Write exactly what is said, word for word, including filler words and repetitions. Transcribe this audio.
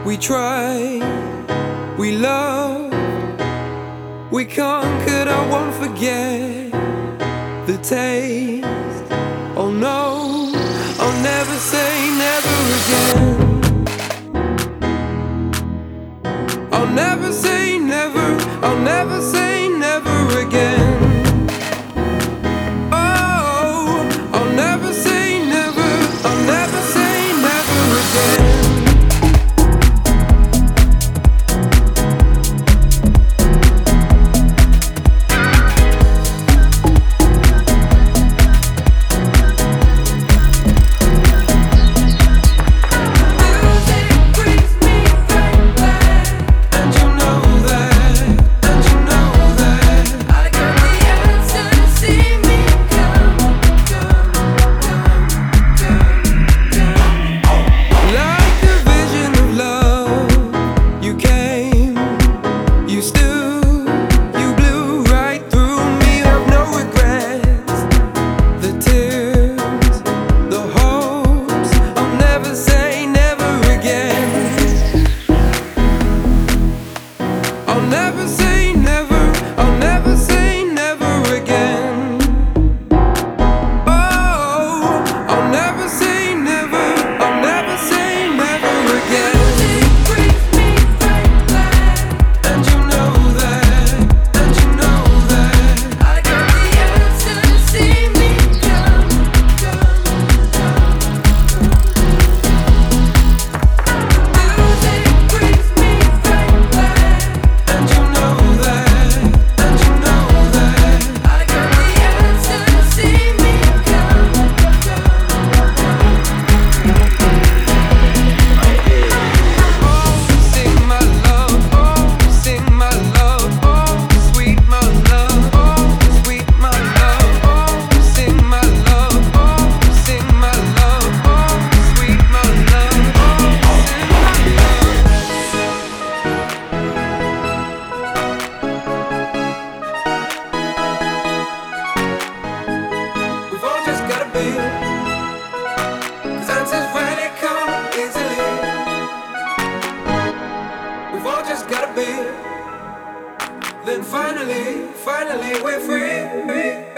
We tried, we loved, we conquered, I won't forget the taste. Oh no, I'll never say never again. I'll never say never, I'll never say never again. Oh, I'll never say never, I'll never say never again. Cause answers rarely come easily. We've all just gotta be. Then finally, finally we're free.